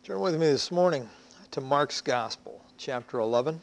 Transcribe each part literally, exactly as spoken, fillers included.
Turn with me this morning to Mark's Gospel, chapter eleven.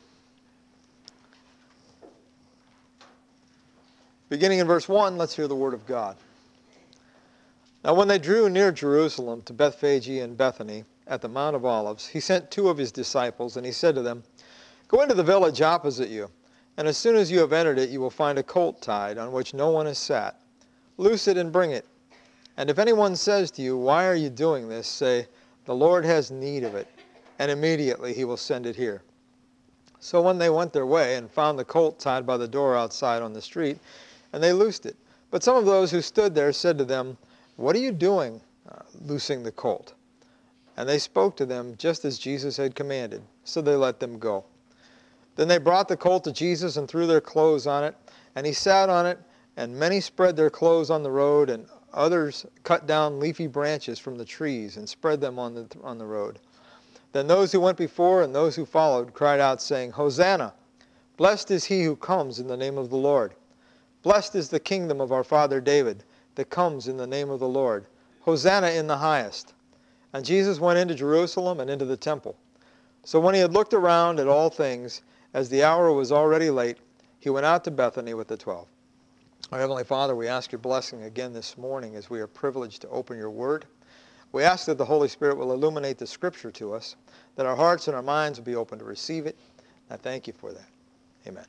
Beginning in verse one, let's hear the word of God. Now when they drew near Jerusalem to Bethphage and Bethany at the Mount of Olives, he sent two of his disciples, and he said to them, "Go into the village opposite you, and as soon as you have entered it, you will find a colt tied, on which no one has sat. Loose it and bring it. And if anyone says to you, 'Why are you doing this?' say, 'The Lord has need of it,' and immediately he will send it here." So when they went their way and found the colt tied by the door outside on the street, and they loosed it. But some of those who stood there said to them, "What are you doing, uh, loosing the colt?" And they spoke to them just as Jesus had commanded. So they let them go. Then they brought the colt to Jesus and threw their clothes on it, and he sat on it, and many spread their clothes on the road, and others cut down leafy branches from the trees and spread them on the, on the road. Then those who went before and those who followed cried out, saying, "Hosanna! Blessed is he who comes in the name of the Lord. Blessed is the kingdom of our father David that comes in the name of the Lord. Hosanna in the highest." And Jesus went into Jerusalem and into the temple. So when he had looked around at all things, as the hour was already late, he went out to Bethany with the twelve. Our Heavenly Father, we ask your blessing again this morning as we are privileged to open your word. We ask that the Holy Spirit will illuminate the Scripture to us, that our hearts and our minds will be open to receive it. I thank you for that. Amen.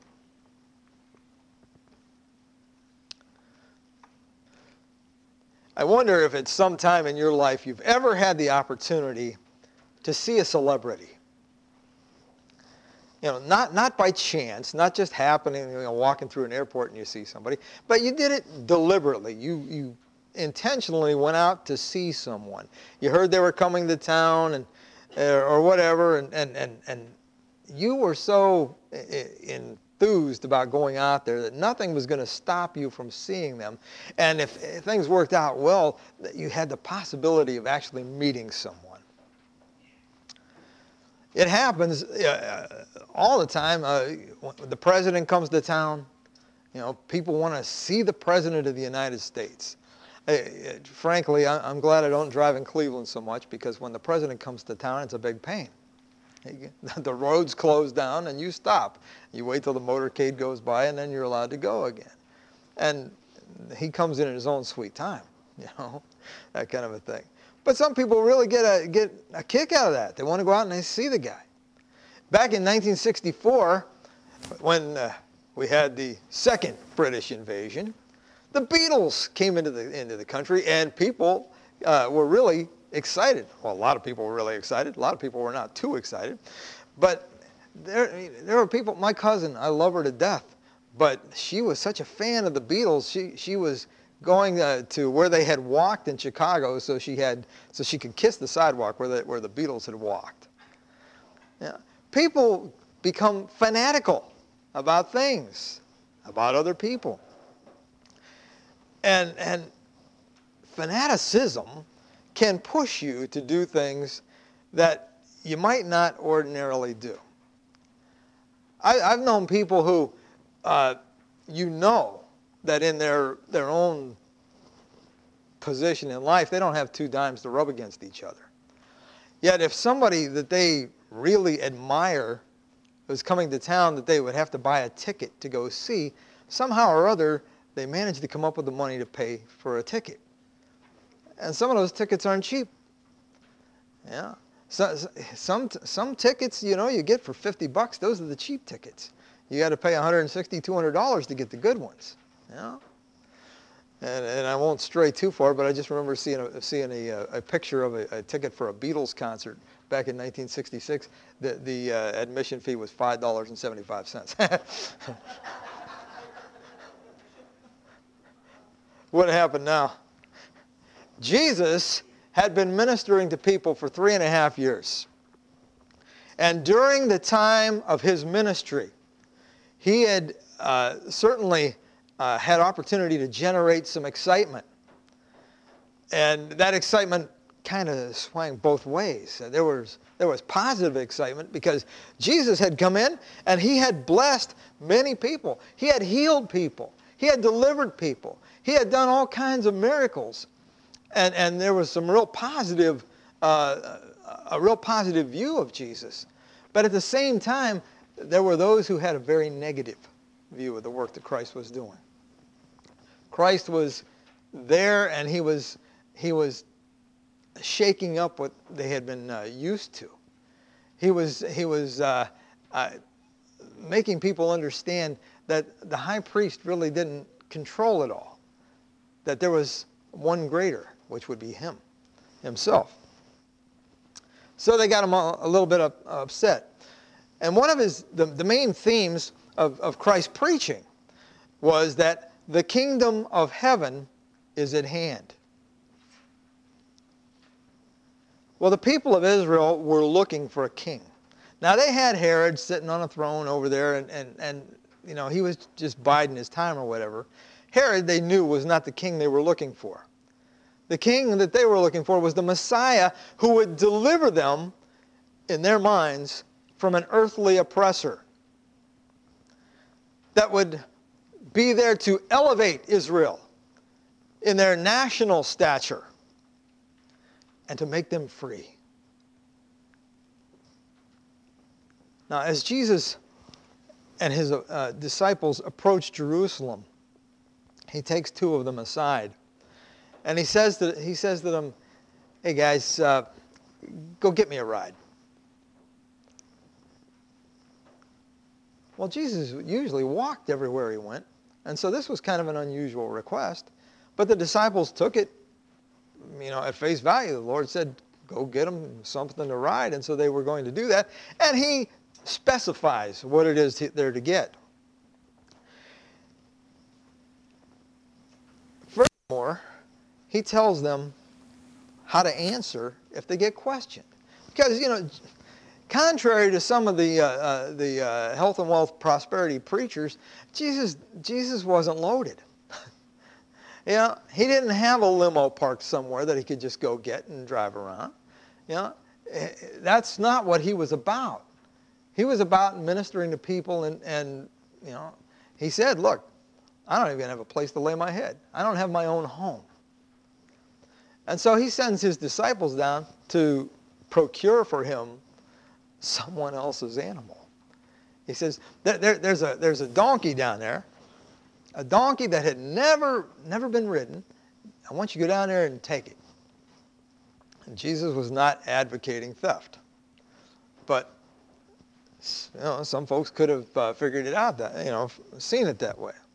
I wonder if at some time in your life you've ever had the opportunity to see a celebrity. You know, not, not by chance, not just happening, you know, walking through an airport and you see somebody, but you did it deliberately. You, you intentionally went out to see someone. You heard they were coming to town and uh, or whatever, and, and, and, and you were so enthused about going out there that nothing was going to stop you from seeing them. And if, if things worked out well, you had the possibility of actually meeting someone. It happens uh, all the time. Uh, when the president comes to town, you know, people want to see the president of the United States. Uh, frankly, I, I'm glad I don't drive in Cleveland so much, because when the president comes to town, it's a big pain. The roads close down and you stop. You wait till the motorcade goes by and then you're allowed to go again. And he comes in at his own sweet time, you know, that kind of a thing. But some people really get a get a kick out of that. They want to go out and they see the guy. Back in nineteen sixty-four, when uh, we had the second British invasion, the Beatles came into the into the country, and people uh, were really excited. Well, a lot of people were really excited. A lot of people were not too excited. But there, there were people. My cousin, I love her to death, but she was such a fan of the Beatles. She she was going uh, to where they had walked in Chicago, so she had so she could kiss the sidewalk where the where the Beatles had walked. Yeah. People become fanatical about things, about other people, and and fanaticism can push you to do things that you might not ordinarily do. I, I've known people who, uh, you know, that in their, their own position in life, they don't have two dimes to rub against each other. Yet if somebody that they really admire was coming to town that they would have to buy a ticket to go see, somehow or other, they managed to come up with the money to pay for a ticket. And some of those tickets aren't cheap. Yeah. So, some, some tickets, you know, you get for fifty bucks, those are the cheap tickets. You got to pay one hundred sixty dollars, two hundred dollars to get the good ones. Yeah. And, and I won't stray too far, but I just remember seeing a, seeing a, a picture of a, a ticket for a Beatles concert back in nineteen sixty-six. The, the uh, admission fee was five dollars and seventy-five cents. What happened now? Jesus had been ministering to people for three and a half years. And during the time of his ministry, he had uh, certainly uh, had opportunity to generate some excitement. And that excitement kind of swung both ways. There was, there was positive excitement because Jesus had come in and he had blessed many people. He had healed people. He had delivered people. He had done all kinds of miracles. And, and there was some real positive uh, a real positive view of Jesus. But at the same time, there were those who had a very negative view of the work that Christ was doing. Christ was there, and he was he was shaking up what they had been uh, used to. He was he was uh, uh, making people understand that the high priest really didn't control it all. That there was one greater, which would be him, himself. So they got him a, a little bit up, upset. And one of his the, the main themes of, of Christ's preaching was that the kingdom of heaven is at hand. Well, the people of Israel were looking for a king. Now, they had Herod sitting on a throne over there, and, and, and you know, he was just biding his time or whatever. Herod, they knew, was not the king they were looking for. The king that they were looking for was the Messiah who would deliver them, in their minds, from an earthly oppressor. That would be there to elevate Israel in their national stature and to make them free. Now, as Jesus and his uh, disciples approach Jerusalem, he takes two of them aside, and he says to, he says to them, "Hey guys, uh, go get me a ride." Well, Jesus usually walked everywhere he went, and so this was kind of an unusual request, but the disciples took it, you know, at face value. The Lord said, "Go get them something to ride," and so they were going to do that, and he specifies what it is they're to get. Furthermore, he tells them how to answer if they get questioned. Because, you know, contrary to some of the, uh, uh, the uh, health and wealth prosperity preachers, Jesus, Jesus wasn't loaded. You know, he didn't have a limo parked somewhere that he could just go get and drive around. You know, that's not what he was about. He was about ministering to people, and, and you know, he said, "Look, I don't even have a place to lay my head. I don't have my own home." And so he sends his disciples down to procure for him someone else's animal. He says, there, there, there's, a, there's a donkey down there, a donkey that had never, never been ridden. I want you to go down there and take it. And Jesus was not advocating theft. But you know, some folks could have uh, figured it out, that, you know, seen it that way.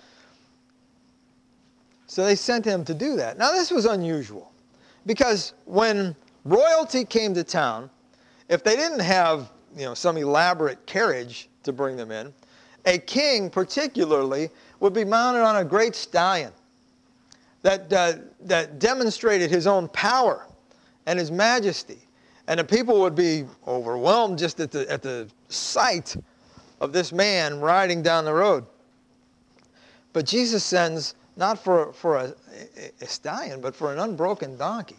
So they sent him to do that. Now, this was unusual, because when royalty came to town, if they didn't have, you know, some elaborate carriage to bring them in, a king particularly would be mounted on a great stallion that, uh, that demonstrated his own power and his majesty. And the people would be overwhelmed just at the, at the sight of this man riding down the road. But Jesus sends not for, for a, a stallion, but for an unbroken donkey.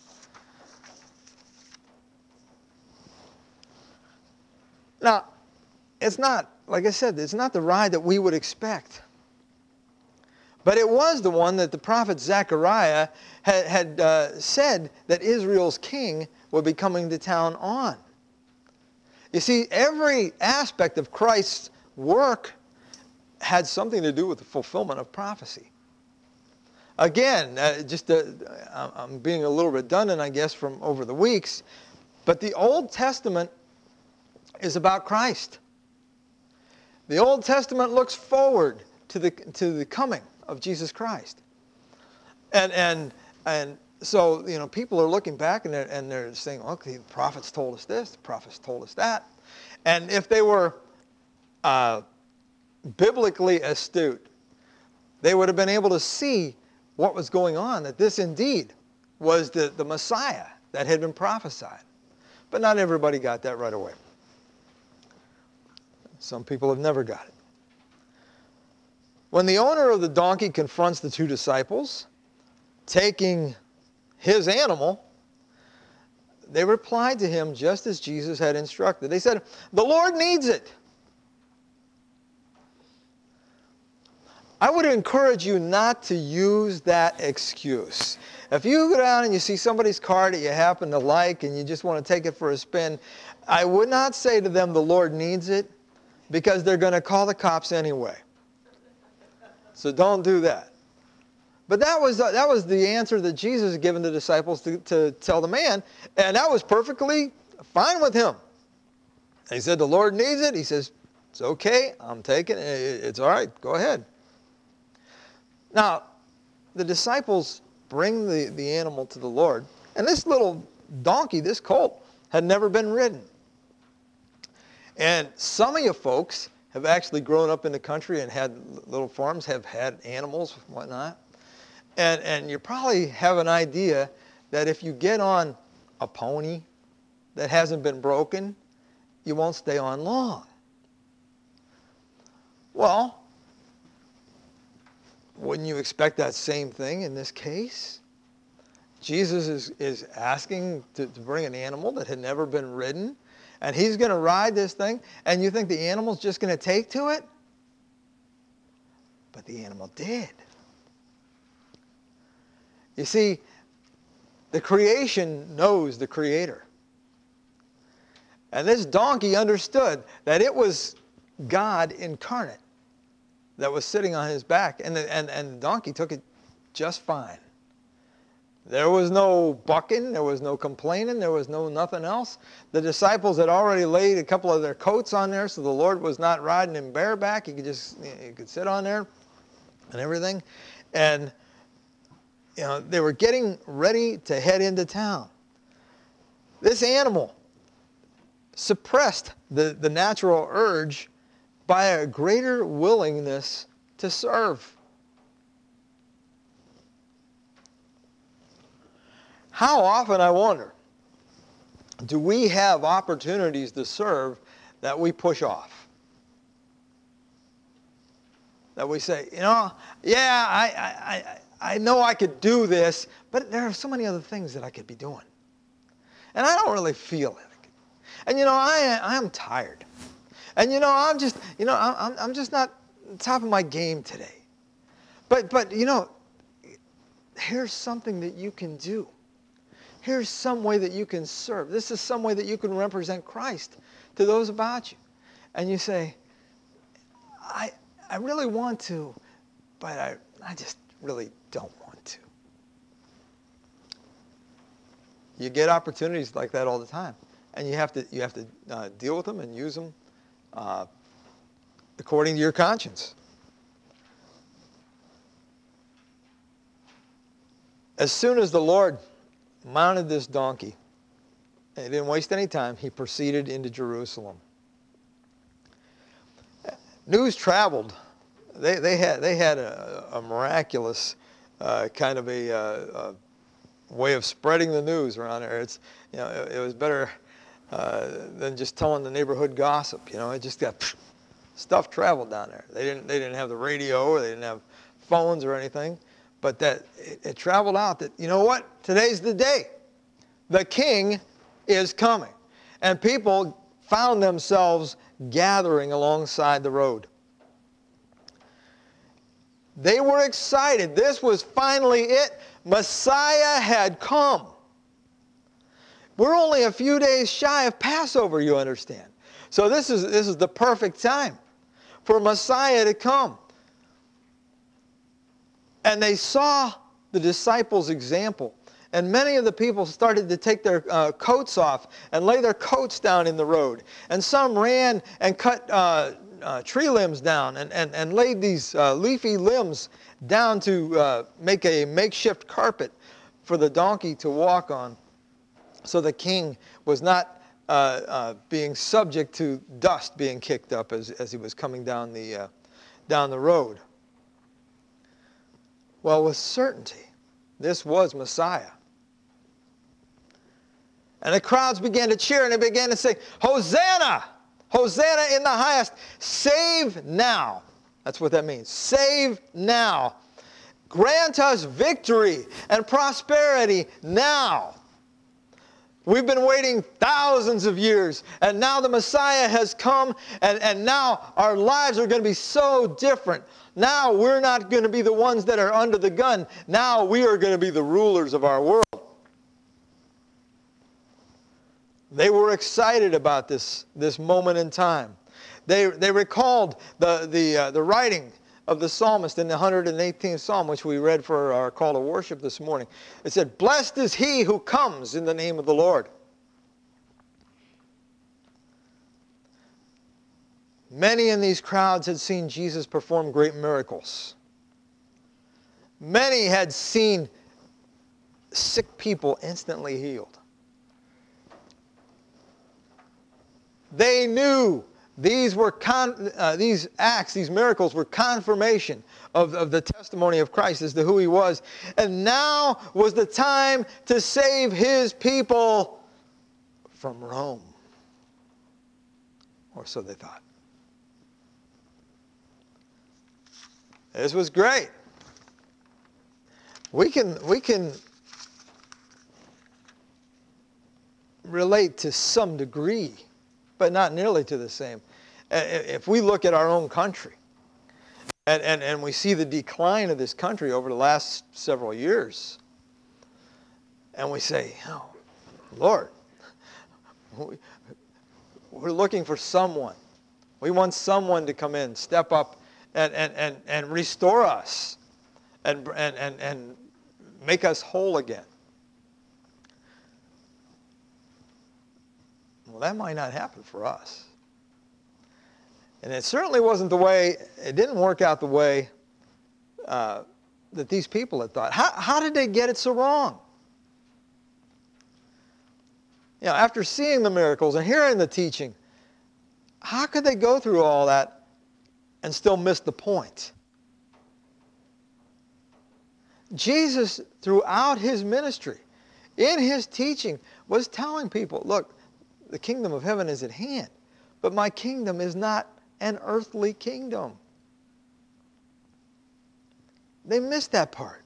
Now, it's not, like I said, it's not the ride that we would expect. But it was the one that the prophet Zechariah had, had uh, said that Israel's king would be coming to town on. You see, every aspect of Christ's work had something to do with the fulfillment of prophecy. Again, uh, just uh, I'm being a little redundant, I guess, from over the weeks, but the Old Testament is about Christ. The Old Testament looks forward to the to the coming of Jesus Christ, and and and so you know people are looking back and they're and they're saying, okay, the prophets told us this, the prophets told us that, and if they were uh, biblically astute, they would have been able to see what was going on, that this indeed was the, the Messiah that had been prophesied. But not everybody got that right away. Some people have never got it. When the owner of the donkey confronts the two disciples, taking his animal, they replied to him just as Jesus had instructed. They said, "The Lord needs it." I would encourage you not to use that excuse. If you go down and you see somebody's car that you happen to like and you just want to take it for a spin, I would not say to them the Lord needs it, because they're going to call the cops anyway. So don't do that. But that was, that was the answer that Jesus had given the disciples to, to tell the man, and that was perfectly fine with him. He said, the Lord needs it. He says, it's okay, I'm taking it. It's all right, go ahead. Now, the disciples bring the, the animal to the Lord, and this little donkey, this colt, had never been ridden. And some of you folks have actually grown up in the country and had little farms, have had animals, whatnot. And, and you probably have an idea that if you get on a pony that hasn't been broken, you won't stay on long. Well, wouldn't you expect that same thing in this case? Jesus is, is asking to, to bring an animal that had never been ridden, and he's going to ride this thing, and you think the animal's just going to take to it? But the animal did. You see, the creation knows the Creator. And this donkey understood that it was God incarnate that was sitting on his back, and the, and, and the donkey took it just fine. There was no bucking, there was no complaining, there was no nothing else. The disciples had already laid a couple of their coats on there, so the Lord was not riding him bareback. He could just, he could sit on there and everything. And you know, they were getting ready to head into town. This animal suppressed the, the natural urge by a greater willingness to serve. How often, I wonder, do we have opportunities to serve that we push off? That we say, you know, yeah, I, I, I, I know I could do this, but there are so many other things that I could be doing. And I don't really feel it. And you know, I, I am tired. And you know, I'm just, you know, I'm, I'm just not top of my game today. But, but you know, here's something that you can do. Here's some way that you can serve. This is some way that you can represent Christ to those about you. And you say, I, I really want to, but I, I just really don't want to. You get opportunities like that all the time. And you have to, you have to uh, deal with them and use them Uh, according to your conscience. As soon as the Lord mounted this donkey, and he didn't waste any time, he proceeded into Jerusalem. News traveled. They, they had, they had a, a miraculous uh, kind of a, uh, a way of spreading the news around there. It's, you know, it, it was better Uh, than just telling the neighborhood gossip. You know, it just got psh, stuff traveled down there. They didn't they didn't have the radio, or they didn't have phones or anything, but that it, it traveled out that, you know what, today's the day. The king is coming. And people found themselves gathering alongside the road. They were excited. This was finally it. Messiah had come. We're only a few days shy of Passover, you understand. So this is, this is the perfect time for Messiah to come. And they saw the disciples' example. And many of the people started to take their uh, coats off and lay their coats down in the road. And some ran and cut uh, uh, tree limbs down and, and, and laid these uh, leafy limbs down to uh, make a makeshift carpet for the donkey to walk on. So the king was not uh, uh, being subject to dust being kicked up as, as he was coming down the, uh, down the road. Well, with certainty, this was Messiah. And the crowds began to cheer, and they began to say, Hosanna! Hosanna in the highest! Save now! That's what that means. Save now! Grant us victory and prosperity now! We've been waiting thousands of years, and now the Messiah has come, and, and now our lives are going to be so different. Now we're not going to be the ones that are under the gun. Now we are going to be the rulers of our world. They were excited about this, this moment in time. They, they recalled the, the, uh, the writing of the psalmist in the one hundred eighteenth Psalm, which we read for our call to worship this morning. It said, "Blessed is he who comes in the name of the Lord." Many in these crowds had seen Jesus perform great miracles. Many had seen sick people instantly healed. They knew these were con, uh, these acts, these miracles were confirmation of, of the testimony of Christ as to who he was. And now was the time to save his people from Rome. Or so they thought. This was great. We can, we can relate to some degree, but not nearly to the same. If we look at our own country, and, and, and we see the decline of this country over the last several years, and we say, oh, Lord, we, we're looking for someone. We want someone to come in, step up, and, and, and, and restore us, and, and, and, and make us whole again. Well, that might not happen for us. And it certainly wasn't the way, it didn't work out the way uh, that these people had thought. How, how did they get it so wrong? You know, after seeing the miracles and hearing the teaching, how could they go through all that and still miss the point? Jesus, throughout his ministry, in his teaching, was telling people, look, the kingdom of heaven is at hand, but my kingdom is not an earthly kingdom. They missed that part.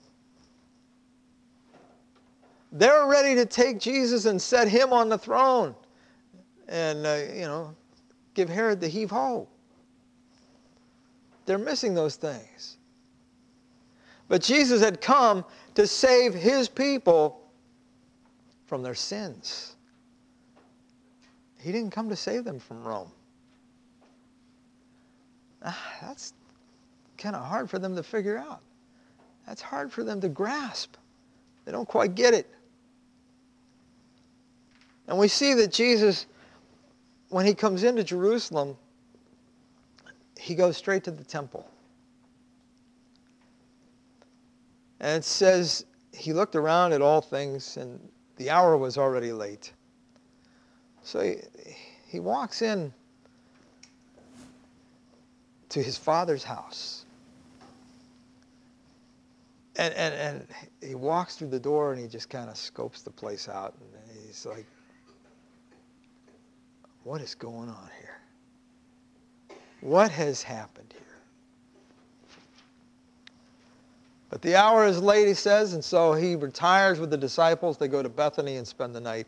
They're ready to take Jesus and set him on the throne and, uh, you know, give Herod the heave-ho. They're missing those things. But Jesus had come to save his people from their sins. He didn't come to save them from Rome. Ah, that's kind of hard for them to figure out. That's hard for them to grasp. They don't quite get it. And we see that Jesus, when he comes into Jerusalem, he goes straight to the temple. And it says he looked around at all things, and the hour was already late. So he, he walks in to his father's house. And, and, and he walks through the door and he just kind of scopes the place out. And he's like, what is going on here? What has happened here? But the hour is late, he says, and so he retires with the disciples. They go to Bethany and spend the night.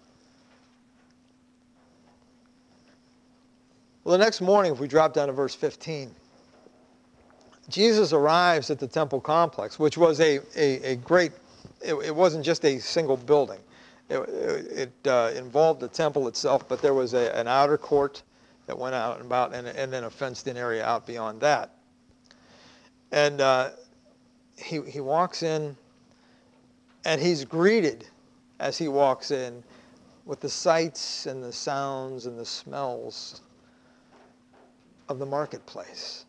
Well, the next morning, if we drop down to verse fifteen, Jesus arrives at the temple complex, which was a, a, a great, it, it wasn't just a single building. It, it uh, involved the temple itself, but there was a, an outer court that went out and about, and, and then a fenced-in area out beyond that. And uh, he, he walks in, and he's greeted as he walks in with the sights and the sounds and the smells of the marketplace.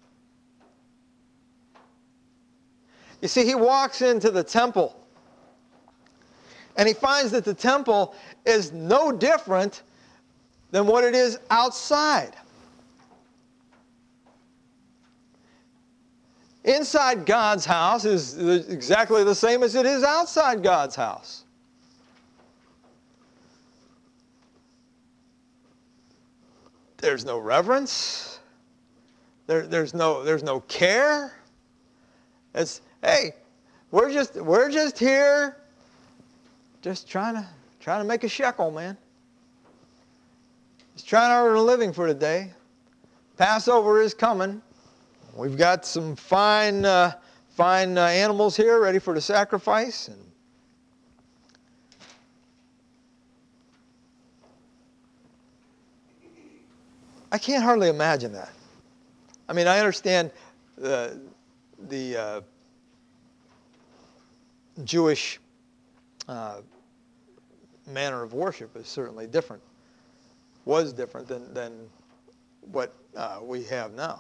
You see, he walks into the temple, and he finds that the temple is no different than what it is outside. Inside God's house is exactly the same as it is outside God's house. There's no reverence. There, there's no, there's no care. It's, hey, we're just, we're just here, just trying to, trying to make a shekel, man. He's trying to earn a living for the day. Passover is coming. We've got some fine, uh, fine uh, animals here ready for the sacrifice. And I can't hardly imagine that. I mean, I understand uh, the uh, Jewish uh, manner of worship is certainly different, was different than, than what uh, we have now.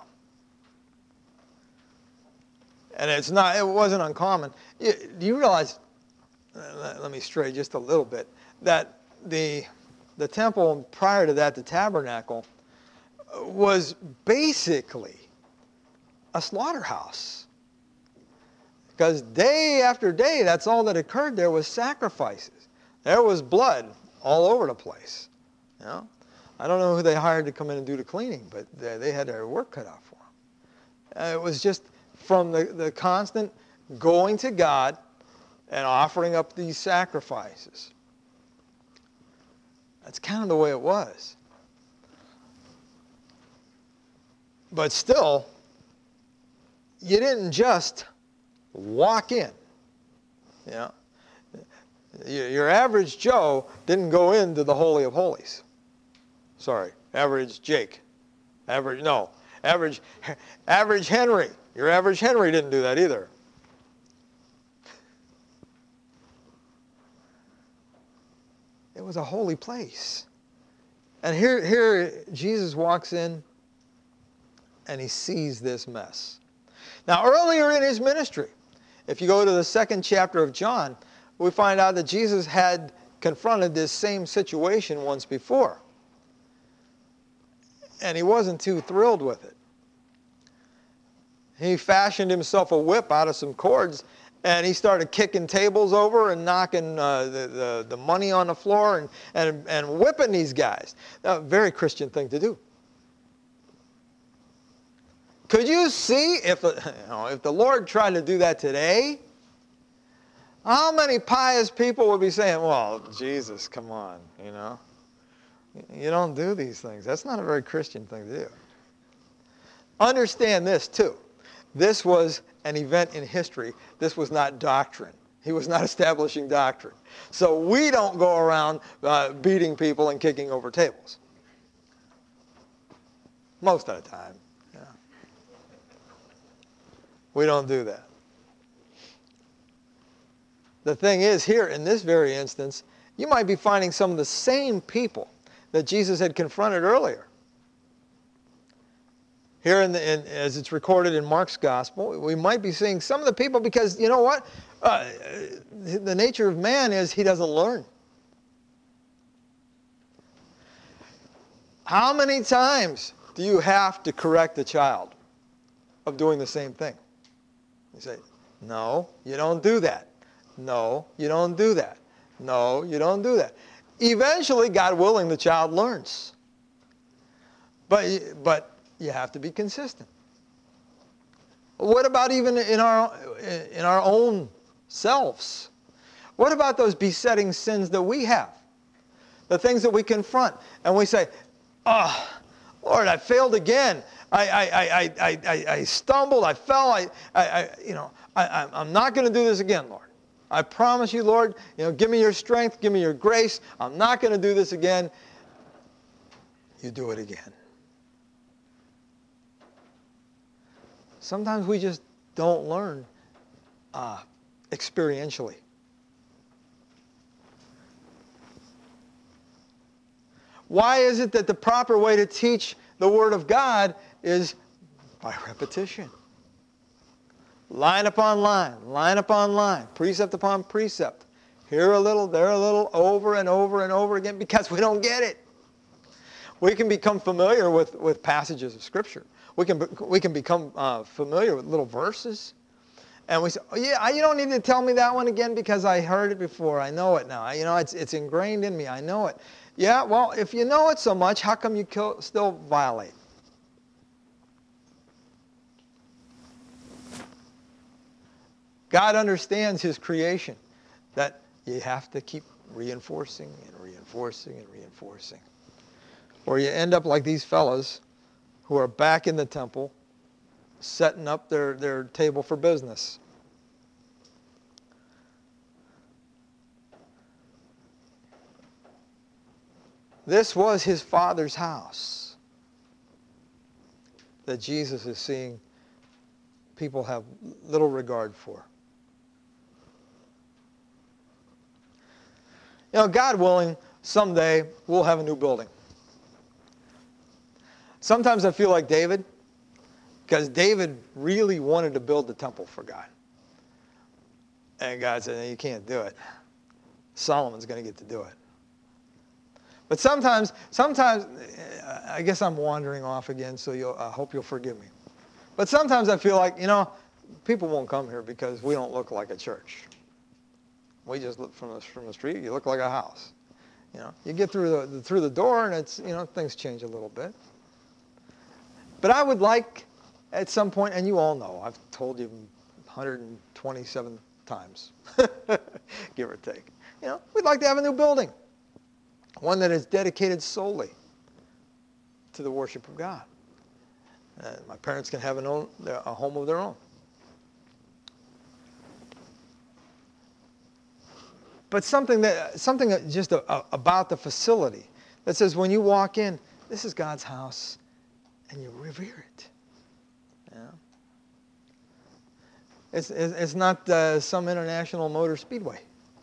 And it's not, it wasn't uncommon. You, do you realize, let, let me stray just a little bit, that the, the temple prior to that, the tabernacle, was basically a slaughterhouse. Because day after day, that's all that occurred there was sacrifices. There was blood all over the place. You know? I don't know who they hired to come in and do the cleaning, but they, they had their work cut out for them. Uh, it was just from the, the constant going to God and offering up these sacrifices. That's kind of the way it was. But still, you didn't just walk in. You know? Your average Joe didn't go into the Holy of Holies. Sorry, average Jake. Average, no, average, average Henry. Your average Henry didn't do that either. It was a holy place. And here, here Jesus walks in and he sees this mess. Now, earlier in his ministry, if you go to the second chapter of John, we find out that Jesus had confronted this same situation once before. And he wasn't too thrilled with it. He fashioned himself a whip out of some cords, and he started kicking tables over and knocking uh, the, the, the money on the floor and, and, and whipping these guys. A very Christian thing to do. Could you see if, you know, if the Lord tried to do that today? How many pious people would be saying, well, Jesus, come on, you know. You don't do these things. That's not a very Christian thing to do. Understand this, too. This was an event in history. This was not doctrine. He was not establishing doctrine. So we don't go around uh, beating people and kicking over tables. Most of the time. Yeah. We don't do that. The thing is, here in this very instance, you might be finding some of the same people that Jesus had confronted earlier. Here, in the, in, as it's recorded in Mark's Gospel, we might be seeing some of the people because, you know what? Uh, the nature of man is he doesn't learn. How many times do you have to correct a child of doing the same thing? You say, no, you don't do that. No, you don't do that. No, you don't do that. Eventually, God willing, the child learns. But, but you have to be consistent. What about even in our, in our own selves? What about those besetting sins that we have? The things that we confront. And we say, oh, Lord, I failed again. I, I, I, I, I, I stumbled. I fell. I, I, I you know, I, I'm not going to do this again, Lord. I promise you, Lord, you know, give me your strength, give me your grace. I'm not going to do this again. You do it again. Sometimes we just don't learn uh, experientially. Why is it that the proper way to teach the Word of God is by repetition? Line upon line, line upon line, precept upon precept. Here a little, there a little, over and over and over again, because we don't get it. We can become familiar with, with passages of Scripture. We can, we can become uh, familiar with little verses. And we say, oh, yeah, you don't need to tell me that one again because I heard it before. I know it now. I, you know, it's, it's ingrained in me. I know it. Yeah, well, if you know it so much, how come you kill, still violate? God understands His creation, that you have to keep reinforcing and reinforcing and reinforcing. Or you end up like these fellas who are back in the temple setting up their, their table for business. This was his Father's house that Jesus is seeing people have little regard for. You know, God willing, someday we'll have a new building. Sometimes I feel like David, because David really wanted to build the temple for God. And God said, you can't do it. Solomon's going to get to do it. But sometimes, sometimes, I guess I'm wandering off again, so you'll, I hope you'll forgive me. But sometimes I feel like, you know, people won't come here because we don't look like a church. We just look from the, from the street, you look like a house. You know, you get through the, the through the door and it's, you know, things change a little bit. But I would like, at some point, and you all know, I've told you one hundred twenty-seven times, give or take. You know, we'd like to have a new building. One that is dedicated solely to the worship of God. And my parents can have an own, a home of their own. But something that something that just a, a, about the facility that says when you walk in, this is God's house, and you revere it. Yeah. It's it's, it's not uh, some international motor speedway.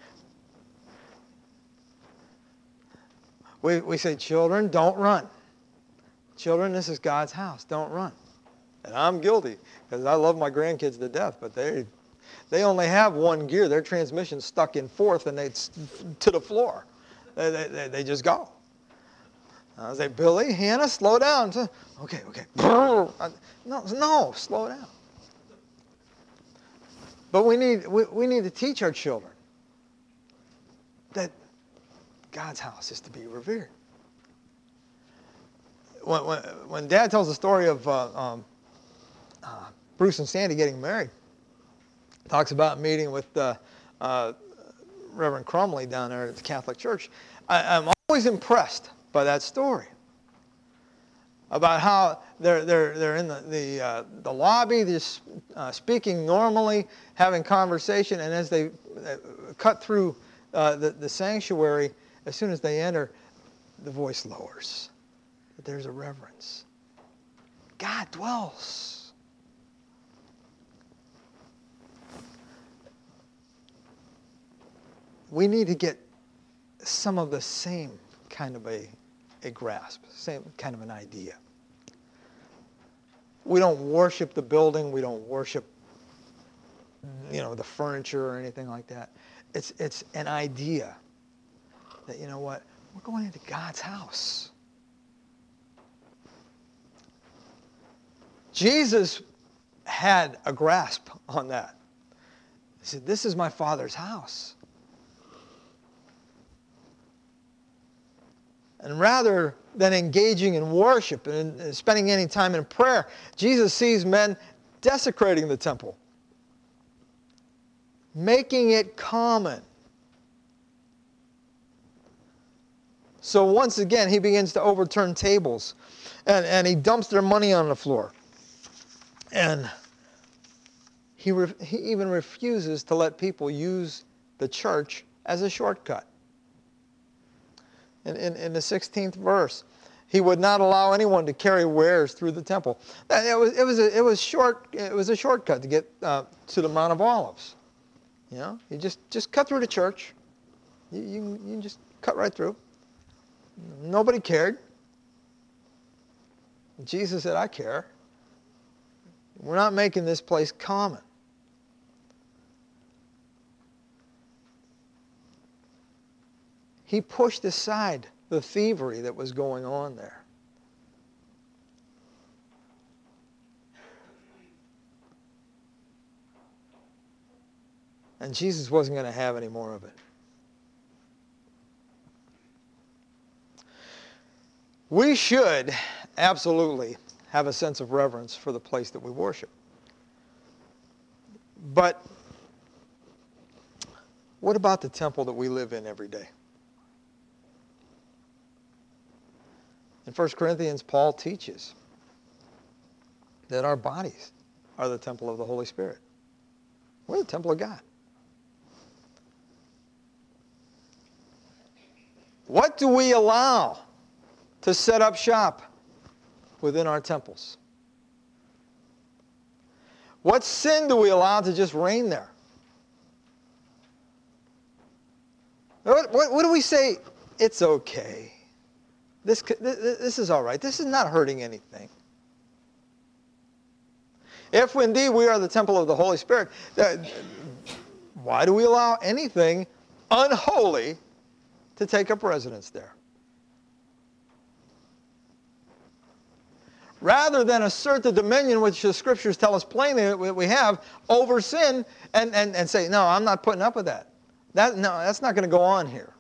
We we say, children, don't run. Children, this is God's house. Don't run. And I'm guilty because I love my grandkids to death, but they they only have one gear. Their transmission's stuck in fourth, and they to the floor. They they, they just go. I say, Billy, Hannah, slow down. Okay, okay. No, no, slow down. But we need we, we need to teach our children that God's house is to be revered. When, when, when Dad tells the story of uh, um, uh, Bruce and Sandy getting married, talks about meeting with uh, uh, Reverend Crumley down there at the Catholic Church, I, I'm always impressed by that story about how they're they're they're in the the, uh, the lobby, just uh, speaking normally, having conversation, and as they uh, cut through uh, the the sanctuary, as soon as they enter, the voice lowers. There's a reverence. God dwells. We need to get some of the same kind of a, a grasp, same kind of an idea. We don't worship the building. We don't worship, you know, the furniture or anything like that. It's it's an idea that, you know what, we're going into God's house. Jesus had a grasp on that. He said, this is my Father's house. And rather than engaging in worship and spending any time in prayer, Jesus sees men desecrating the temple, making it common. So once again, he begins to overturn tables, and, and he dumps their money on the floor. And he, re- he even refuses to let people use the church as a shortcut. In, in, in the sixteenth verse, he would not allow anyone to carry wares through the temple. It was, it was, a, it was, short, it was a shortcut to get uh, to the Mount of Olives. You know, you just, just cut through the church. You, you, you just cut right through. Nobody cared. Jesus said, I care. We're not making this place common. He pushed aside the thievery that was going on there. And Jesus wasn't going to have any more of it. We should absolutely have a sense of reverence for the place that we worship. But What about the temple that we live in every day? In First Corinthians, Paul teaches that our bodies are the temple of the Holy Spirit. We're the temple of God. What do we allow to set up shop within our temples? What sin do we allow to just reign there? What, what, what do we say? It's okay. This, this is all right. This is not hurting anything. If indeed we are the temple of the Holy Spirit, why do we allow anything unholy to take up residence there? Rather than assert the dominion which the Scriptures tell us plainly that we have over sin and, and, and say, no, I'm not putting up with that. That no, that's not going to go on here.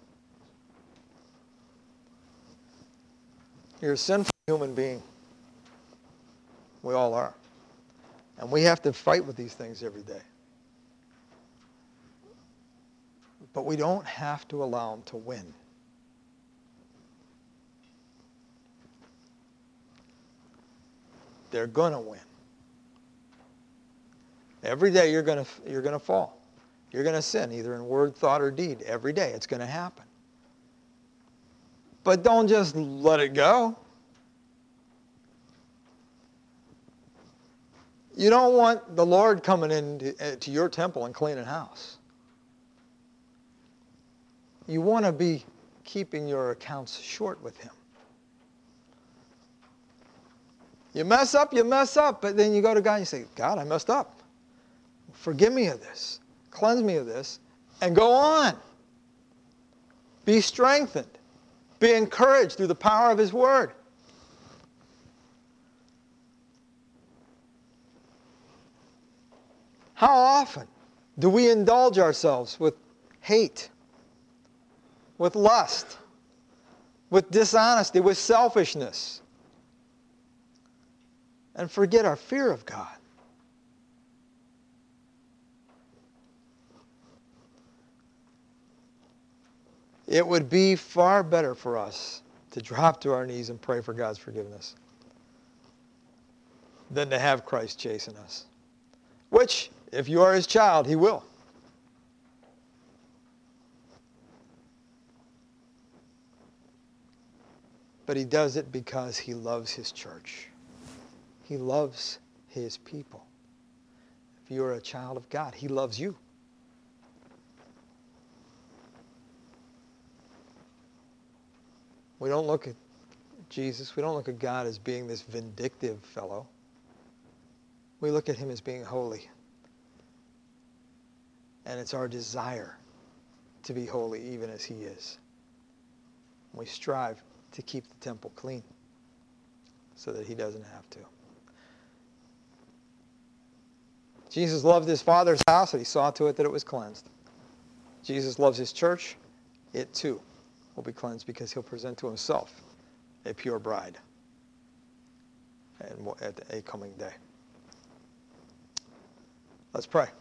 You're a sinful human being. We all are. And we have to fight with these things every day. But we don't have to allow them to win. They're going to win. Every day you're going to you're going to fall. You're going to sin, either in word, thought, or deed. Every day it's going to happen. But don't just let it go. You don't want the Lord coming into to your temple and cleaning house. You want to be keeping your accounts short with Him. You mess up, you mess up, but then you go to God and you say, God, I messed up. Forgive me of this. Cleanse me of this. And go on. Be strengthened. Be encouraged through the power of His Word. How often do we indulge ourselves with hate, with lust, with dishonesty, with selfishness, and forget our fear of God? It would be far better for us to drop to our knees and pray for God's forgiveness than to have Christ chasing us. Which, if you are His child, He will. But He does it because He loves His church. He loves His people. If you are a child of God, He loves you. We don't look at Jesus, we don't look at God as being this vindictive fellow. We look at Him as being holy. And it's our desire to be holy even as He is. We strive to keep the temple clean so that He doesn't have to. Jesus loved His Father's house, and He saw to it that it was cleansed. Jesus loves His church. It too will be cleansed because He'll present to Himself a pure bride at a coming day. Let's pray.